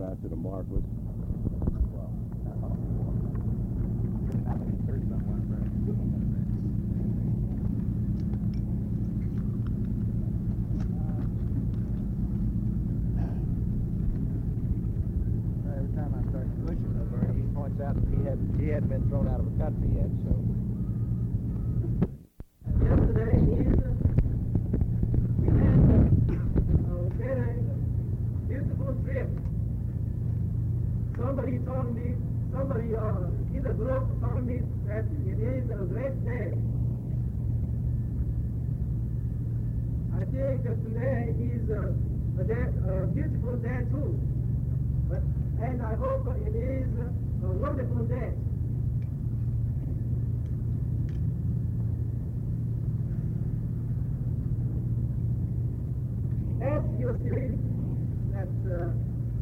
after the Marquis. Every time I start pushing over, he points out that he hadn't been thrown out of the country yet, so. Yesterday, we had a very beautiful trip. Somebody told me, in the group told me that it is a great day. I think that today is a beautiful day too. And I hope it is a wonderful day. As you see, that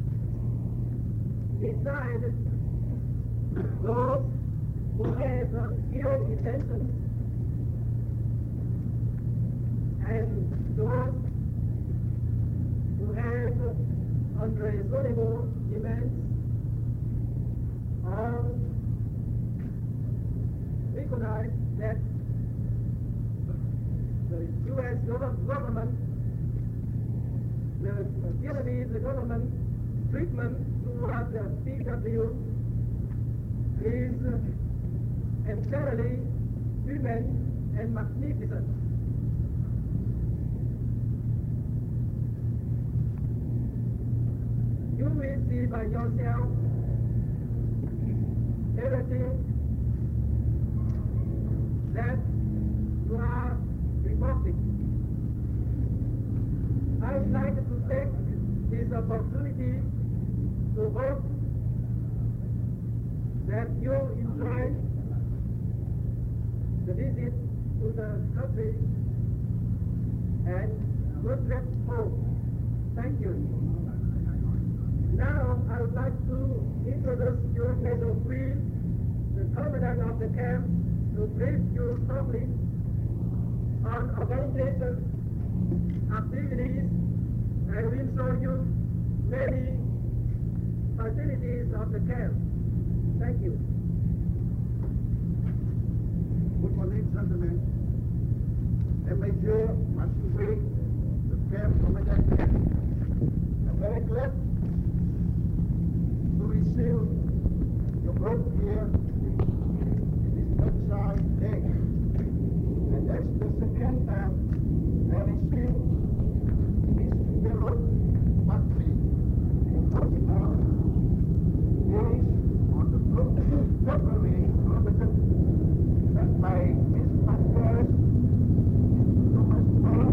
beside those who have ill intentions and those who have unreasonable demands are recognize that the U.S. government, the Vietnamese government treatment towards the PW is entirely human and magnificent. You will see by yourself everything that you are reporting. I would like to take this opportunity to hope that you enjoy the visit to the country and good trip home. Thank you. Now I would like to introduce you Major Queen, the commandant of the camp, to brief you shortly on organization activities and will show you many facilities of the camp. Thank you. Good morning, gentlemen. And Major Masuri, the camp commandant. I'm very glad to receive your group here in this sunshine day. And that's the second time I received this fellow Matri in Portugal. Days on the 5th of February, that my Miss Masters to my scholar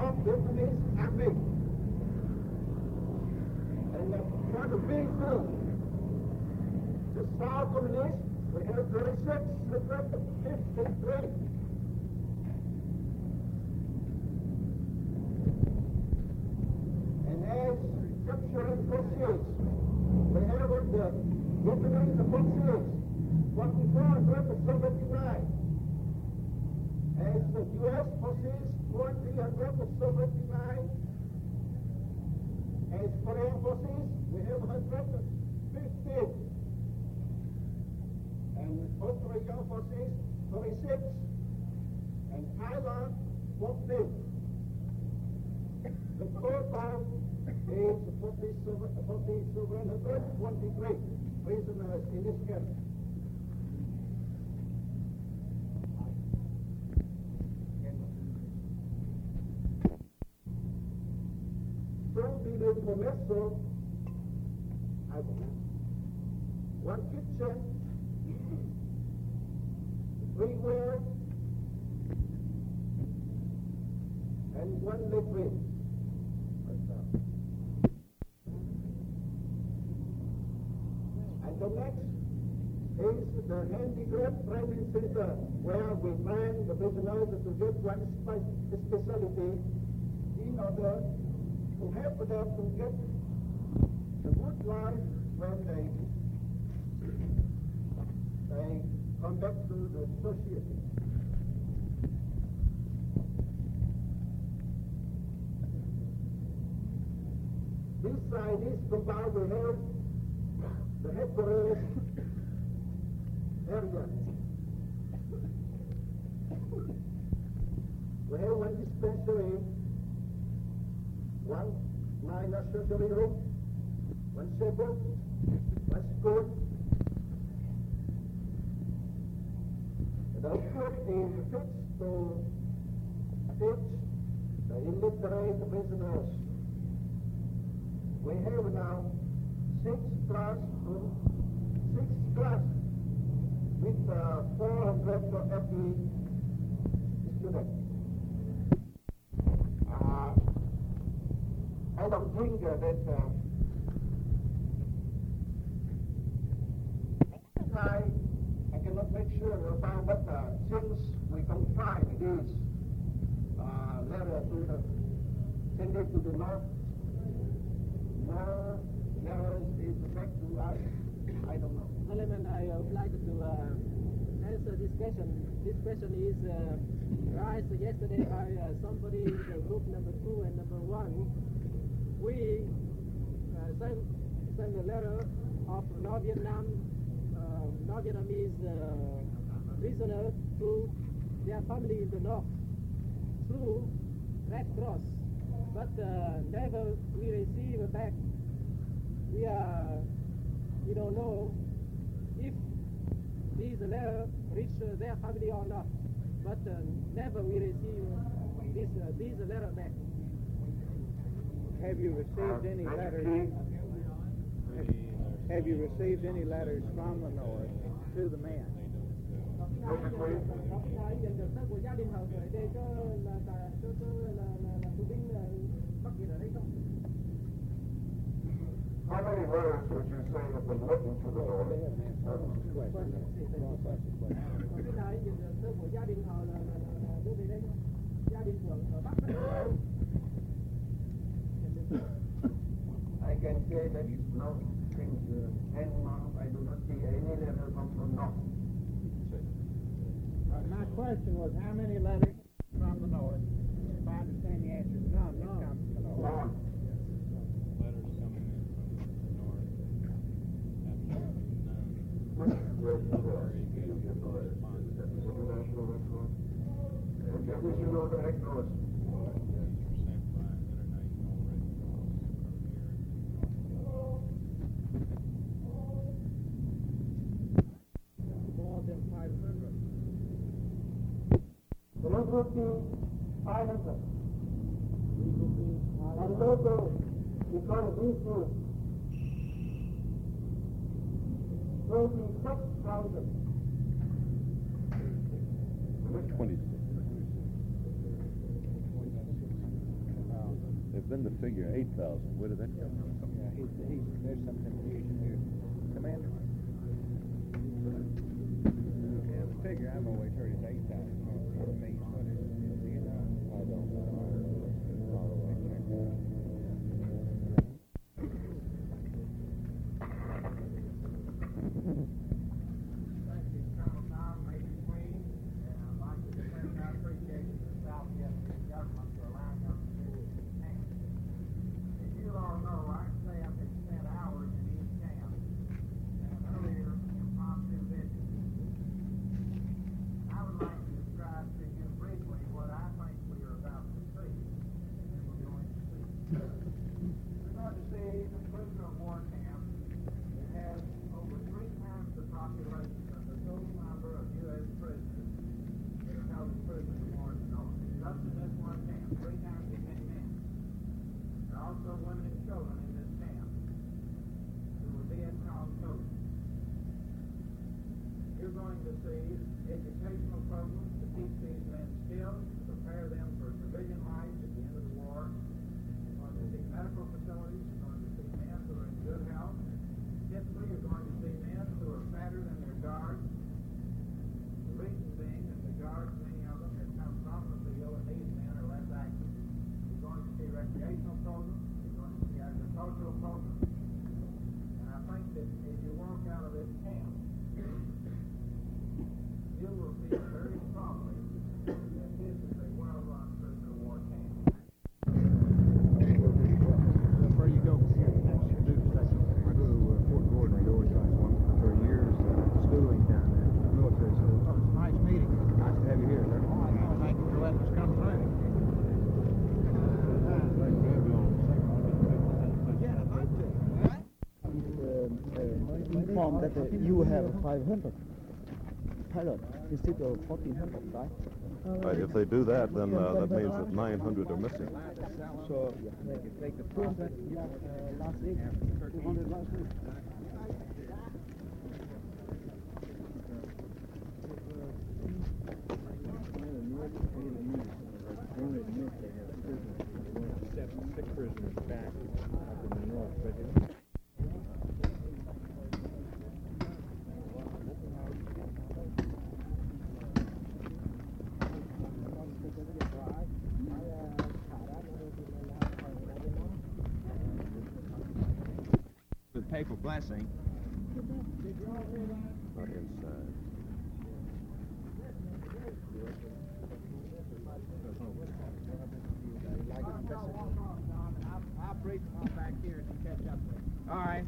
And the big film the South Communist, we have 36, the 53. And as capturing fossils, we have on the Vietnamese the fossils, 4,479. As the U.S. forces, 4,379. As Korean forces, we have 115. And Australian forces, 36. And Thailand, 14. The total is 4,723 prisoners in this camp. The começo, one kitchen, 3 wells, and 1 latrine. And the next is the handicraft training center, where we train the prisoners to get one specialty in order to help them to get the good life when they come back to the society. This side is compound, we have the headquarters area. We have one dispensary, 1 minor surgery room, 1 chapel, 1 school. The output is fixed to teach the illiterate prisoners. We have now 6 classrooms with 400 for every student. I don't think that I cannot make sure about, but since we confine this letter to send it to the north, more letters is back to us. I don't know. Parliament, I would like to answer this question. This question is raised yesterday by somebody in the group number 2 and number 1. We sent a letter of North Vietnamese prisoners to their family in the north through Red Cross, but never we receive back. We don't know if these letters reach their family or not, but never we receive these letters back. Have you received any letters? Have you received any letters from the North to the men? How many letters would you say have been written to the North? I can say that no, since 10 months I do not see any letter from the North. My question was, how many letters from the North? If I understand the answer, none that come from the North. None. Letters coming in from the north, International Red Cross. International Red Cross. More than 500. The local islanders. And local, because of these groups, 26,000. 26. They've been the figure 8,000. Where did that come from? Yeah, there's some confusion here. Commander? Yeah, the figure I've always heard is 8,000. What it means, what is it? Do you know? I don't know. Thank you, Colonel Tom, Major Queen, and I'd like to express my appreciation to the South Vietnamese government for allowing us to visit this camp. As you all know, I can say I've spent hours in each camp, and an earlier impromptu visit. I would like to describe to you briefly what I think we are about to see, and then we're going to see. We're going to see a prisoner of war camp that has over 3 times the population of the total number of U.S. prisoners that are held as prisoners of war in the North. Just in this one camp, 3 times as many men. There are also women and children in this camp who were Viet Cong soldiers. You're going to see educational programs to teach these men skills, to prepare them for civilian life at the end of the war. You're going to see medical facilities. You're going to see men who are in good health. Typically, you're going to see men who are fatter than their guards. The reason being that the guards, many of them, have come from the field, and these men are less active. You're going to see recreational programs. You're going to see agricultural programs. And I think that as you walk out of this camp, you will feel very strongly that this is a well-run prisoner of war camp. Where you go? I go to Fort Gordon. I always try for years schooling down there, military school. Oh, it's nice meeting you. Nice to have you here, sir. Oh, I know. Thank you for letting us come through. Informed that you have 500 pilots instead of 1,400, right? Right, if they do that, then that means that 900 are missing. So you take the proof that last week, 200 last week. Six prisoners back up in the north, but the papal blessing. Not inside. I'll brief them all back here and then catch up with them. All right.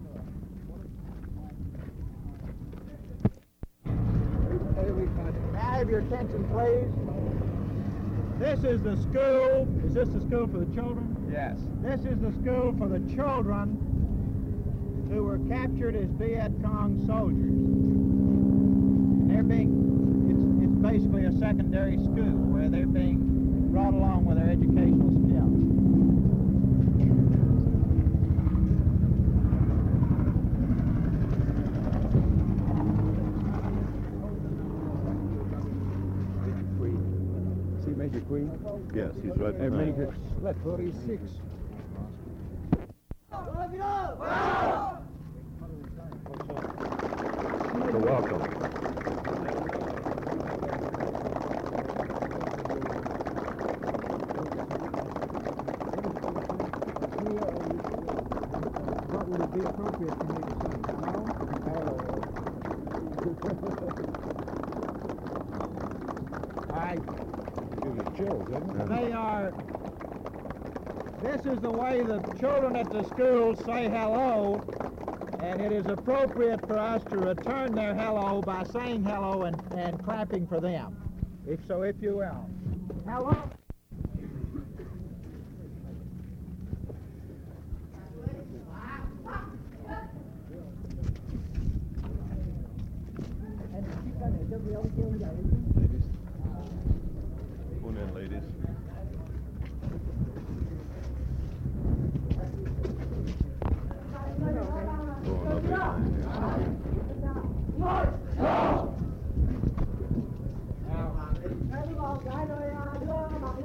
May I have your attention, please? This is the school. Is this the school for the children? Yes. This is the school for the children who were captured as Viet Cong soldiers. They're it's basically a secondary school where they're being brought along with their educational skills. See Major Queen? Yes, he's right behind. Let 46. So welcome. What would it be appropriate for me to say? They are, this is the way the children at the school say hello, and it is appropriate for us to return their hello by saying hello and clapping for them. If you will. Hello. Come in, ladies. Going up behind here.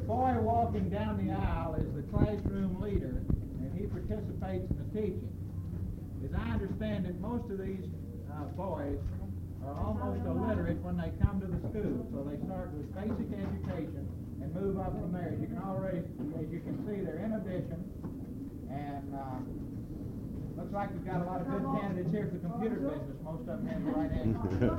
boy walking down the aisle is the classroom leader, and he participates in the teaching. As I understand it, most of these boys are almost illiterate when they come to the school, so they start with basic education and move up from there. As you can see, they're in addition, and looks like we've got a lot of good candidates here for the computer business. Most of them have the right answer.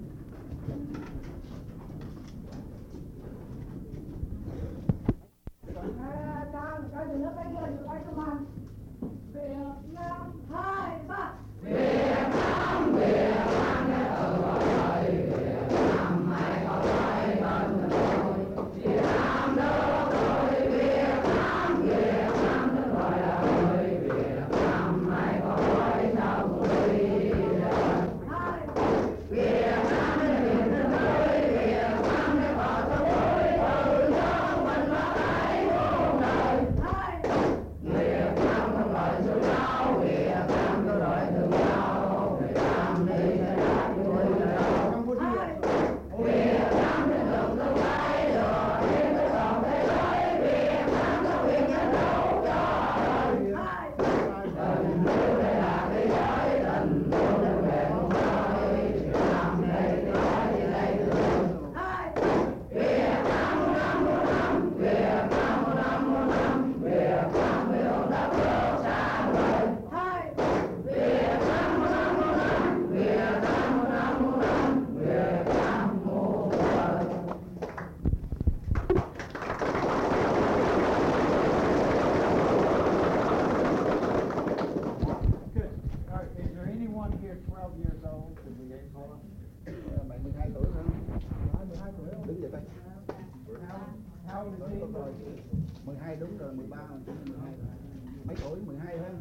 Đúng rồi, 13, 12. Mấy tuổi 12 hơn.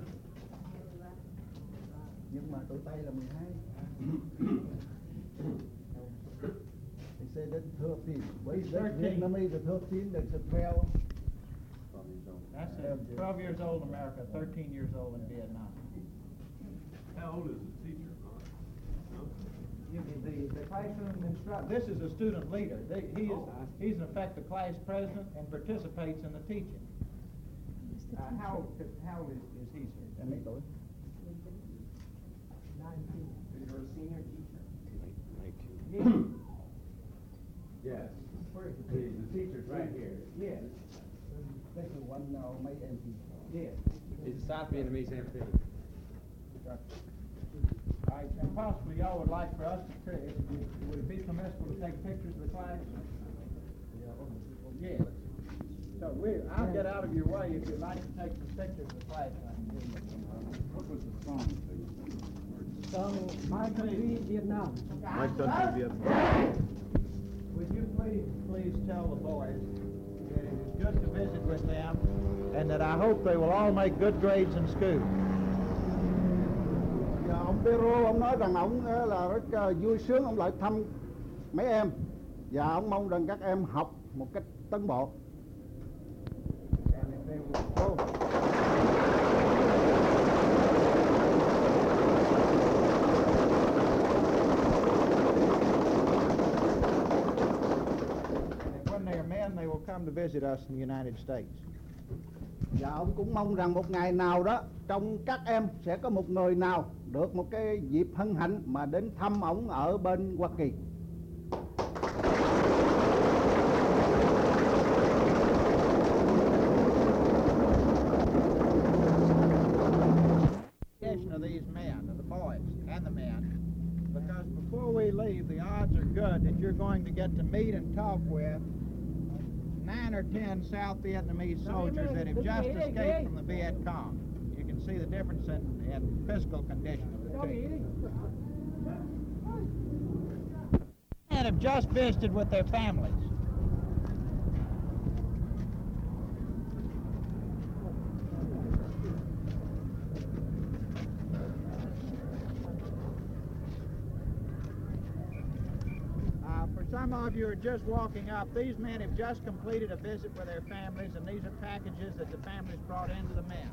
Nhưng mà tụi Tây là 12. They say that 13. Wait, that Vietnamese are 13, that's a 12. That's 12 years old in America, 13 years old in Vietnam. How old is the teacher? The classroom instructor. This is a student leader. He's in effect the class president and participates in the teaching. How old is he, sir? Em mấy tuổi? 19. You're a senior teacher? 19. Yes. Where's the teacher's right here? Yes. This is one now, my MP. Yes. He's a South Vietnamese MP. All right, and possibly y'all would like for us to, would it be permissible to take pictures of the class? Yes. So I'll get out of your way if you'd like to take some pictures of the class. What was the song? Song My Country, Vietnam. My Country, Vietnam. Would you please tell the boys that it is good to visit with them and that I hope they will all make good grades in school. Dạ, ông Pero ông nói rằng ông là rất vui sướng ông lại thăm mấy em và ông mong rằng các em học một cách tiến bộ. And if they will go. They will come to visit us in the United States. Và ông cũng mong rằng một ngày nào đó trong các em sẽ có một người nào được một cái dịp hân hạnh mà đến thăm ông ở bên Hoa Kỳ. Of these men, of the boys and the men, because before we leave, the odds are good that you're going to get to meet and talk with 9 or 10 South Vietnamese soldiers that have just escaped from the Viet Cong. You can see the difference in physical condition of the two. And have just visited with their families. Some of you are just walking up. These men have just completed a visit with their families, and these are packages that the families brought into the men.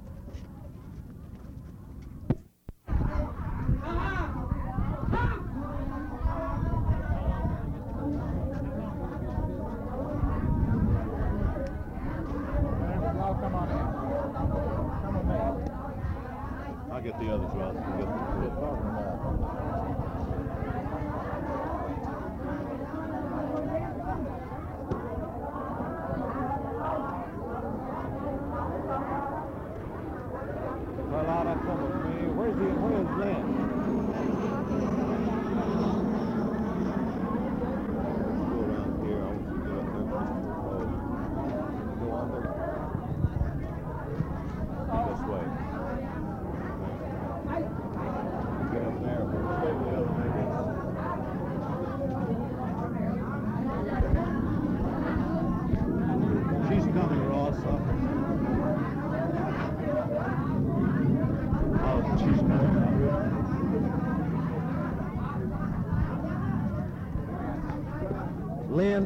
Lynn?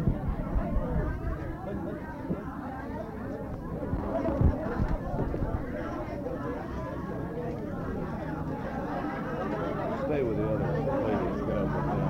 Stay with the other ladies. Get up with them.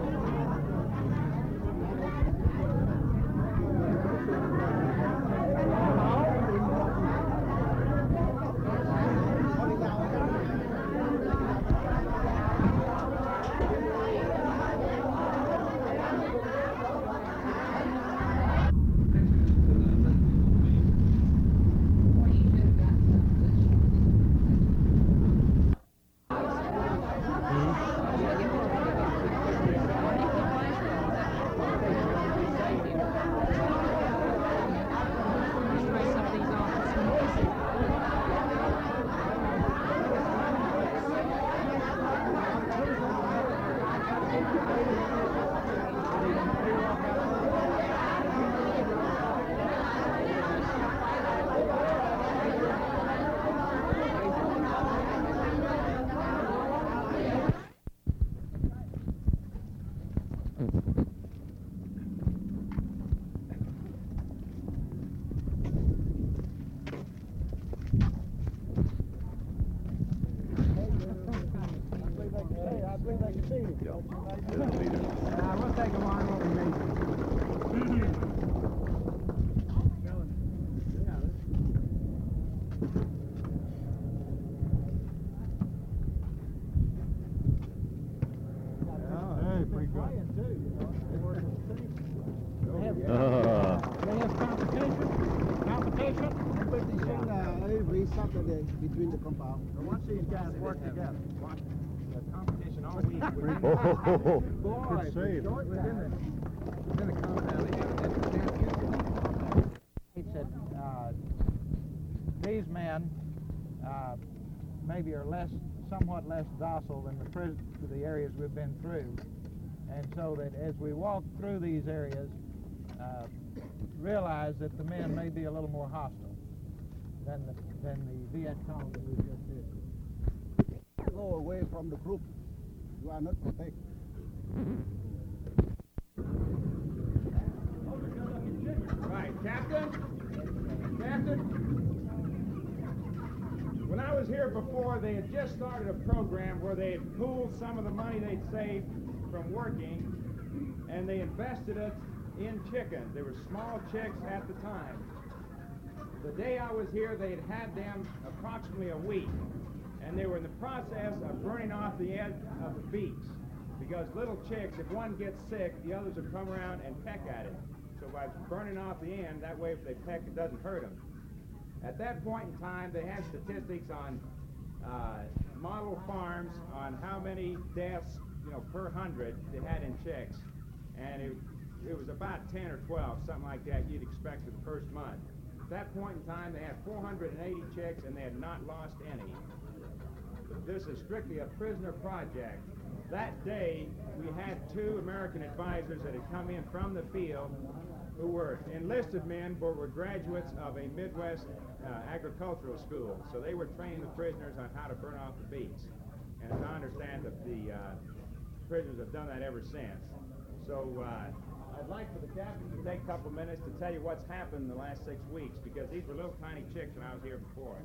We'll take them on when we meet. Hey, pretty good. They have competition. Competition every Saturday between the compound. Once these guys work together, watch the competition all week. Oh, Boy, good save. within the compound, they have a championship. These men maybe are somewhat less docile than the areas we've been through, and so that as we walk through these areas, realize that the men may be a little more hostile than the Viet Cong that we just did. Go away from the group. You are not protected. Right, Captain? Captain? When I was here before, they had just started a program where they had pooled some of the money they'd saved from working, and they invested it in chickens. They were small chicks at the time. The day I was here, they had them approximately a week, and they were in the process of burning off the end of the beaks, because little chicks, if one gets sick, the others will come around and peck at it. So by burning off the end, that way if they peck, it doesn't hurt them. At that point in time, they had statistics on model farms on how many deaths, per 100 they had in chicks, and it was about 10 or 12, something like that you'd expect for the first month. At that point in time, they had 480 chicks, and they had not lost any. This is strictly a prisoner project. That day, we had 2 American advisors that had come in from the field who were enlisted men but were graduates of a Midwest agricultural school. So they were training the prisoners on how to burn off the beaks. And as I understand that the prisoners have done that ever since. So I'd like for the captain to take a couple minutes to tell you what's happened in the last 6 weeks, because these were little tiny chicks when I was here before.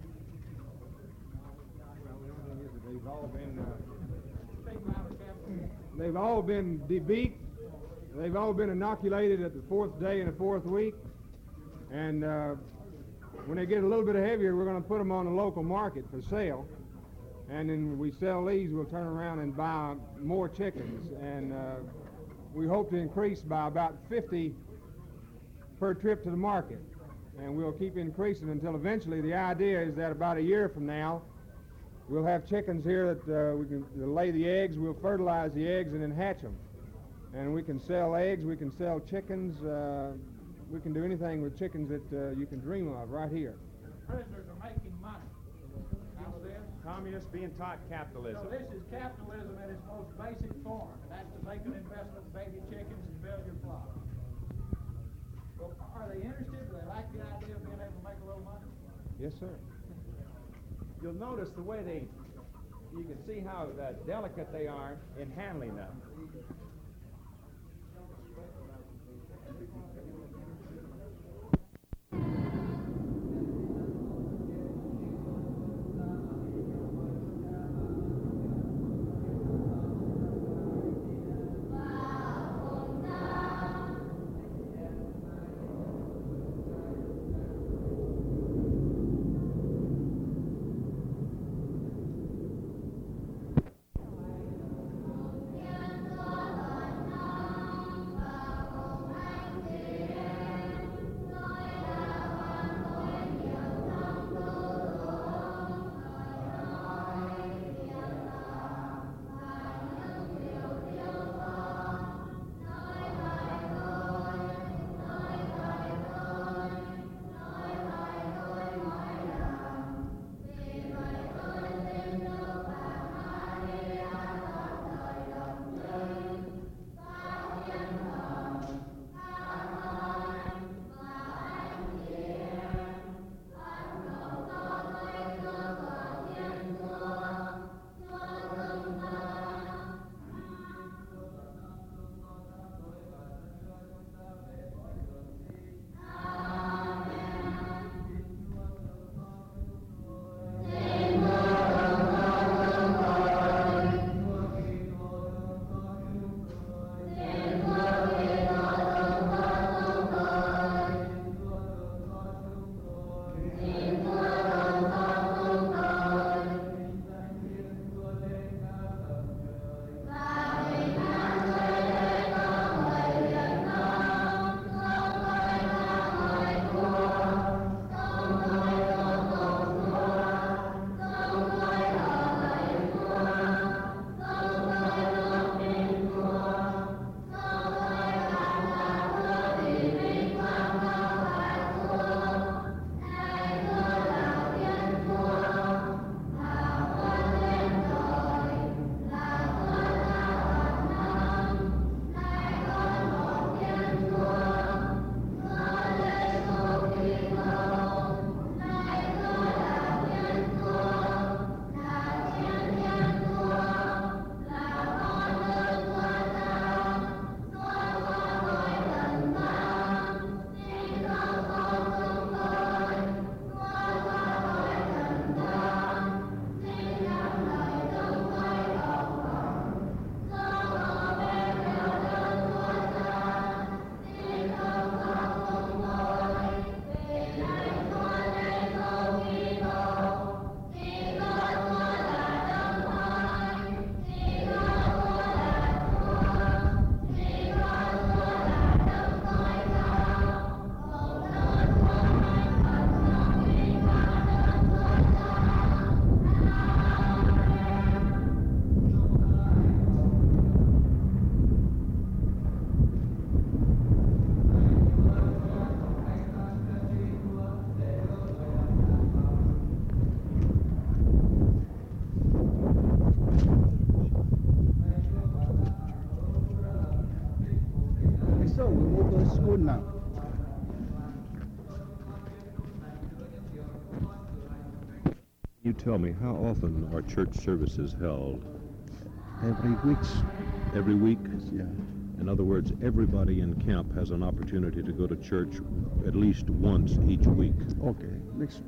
They've all been debeaked. They've all been inoculated at the 4th day and the 4th week. And when they get a little bit heavier, we're going to put them on the local market for sale. And then we sell these, we'll turn around and buy more chickens. And we hope to increase by about 50 per trip to the market. And we'll keep increasing until eventually the idea is that about a year from now, we'll have chickens here that we can lay the eggs, we'll fertilize the eggs and then hatch them. And we can sell eggs, we can sell chickens, we can do anything with chickens that you can dream of right here. Prisoners are making money. How's this? Communists being taught capitalism. So this is capitalism in its most basic form. That's to make an investment in baby chickens and build your flock. Well, are they interested? Do they like the idea of being able to make a little money? Yes, sir. You'll notice the way you can see how delicate they are in handling them. buôn nào. You tell me, how often are church services held? Every week. Every week? Yeah. In other words, everybody in camp has an opportunity to go to church at least once each week. Okay. Next.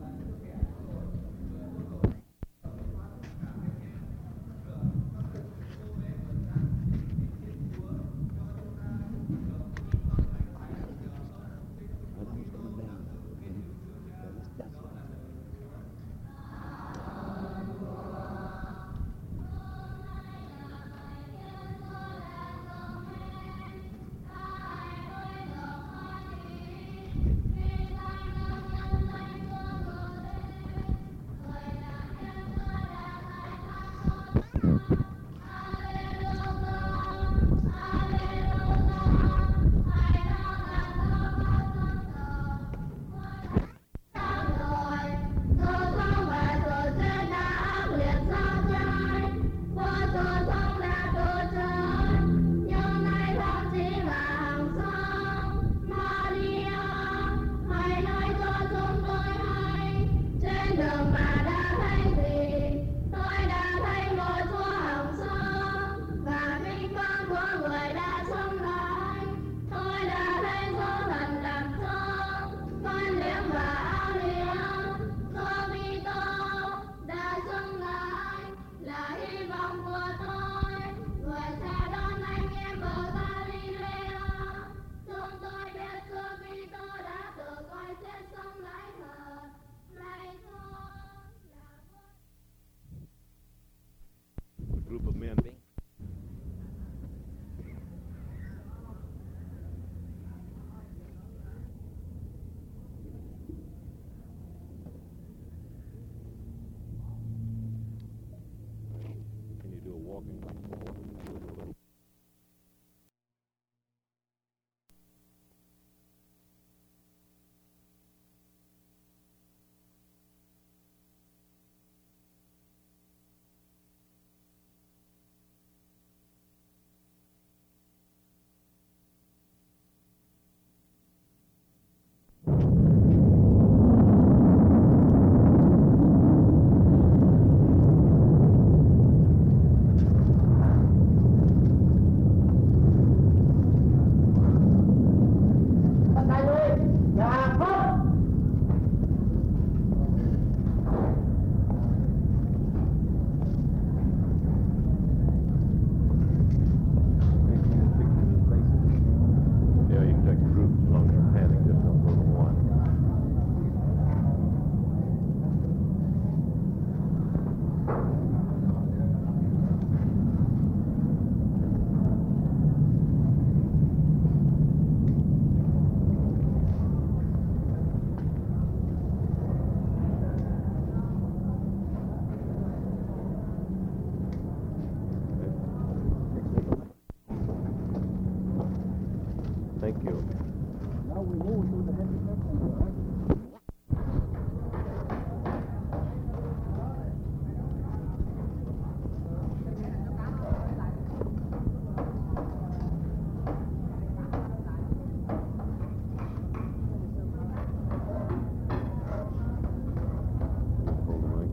Group of men. Can you do a walking? Yeah, you can take groups as long as you're panning, just don't go to one. Thank you. Now we move to the next section. Hold the mic.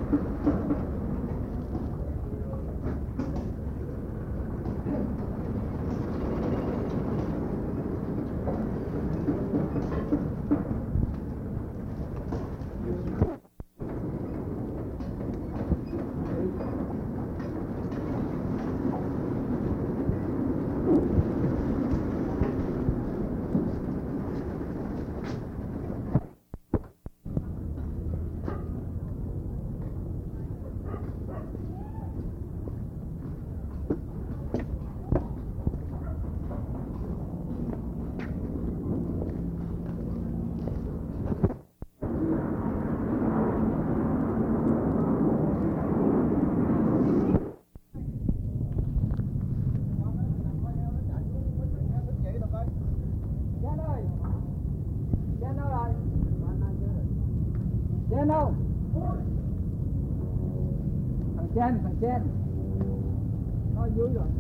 Thằng trên nó dưới rồi.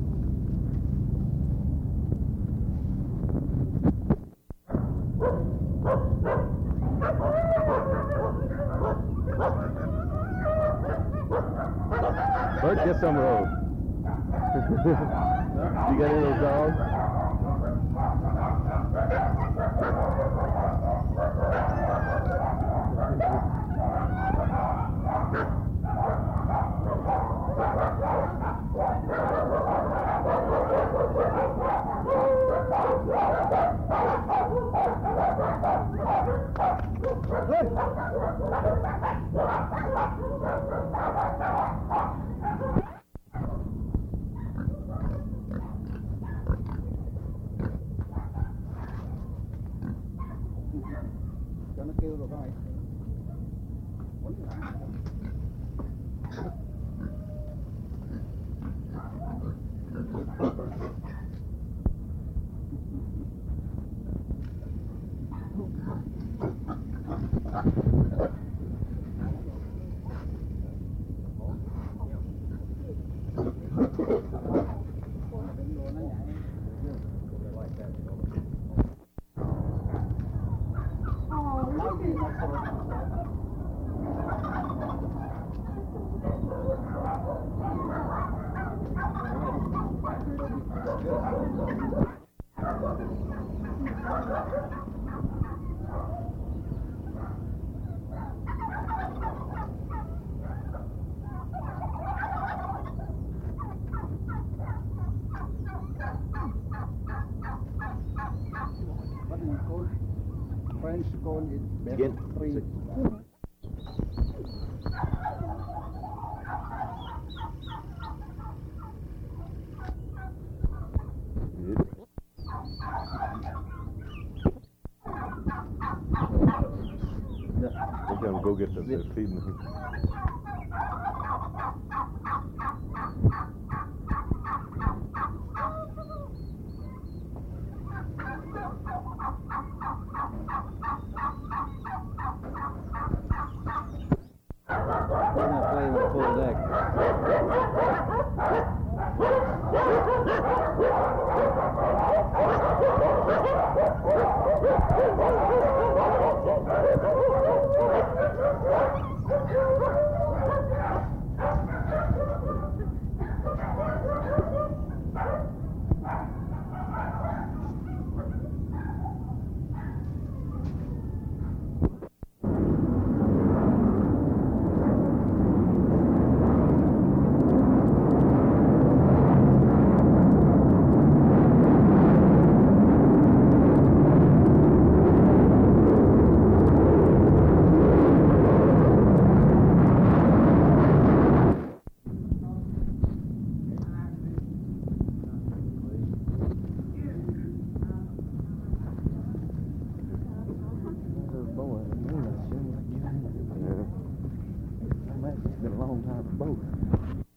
Bert, get some of those. You got any of those dogs? Cho nó kêu rồi coi. French cone is best Again. three. We're gonna go get them. They're feeding them. We're not playing with full deck. It's been a long time for both.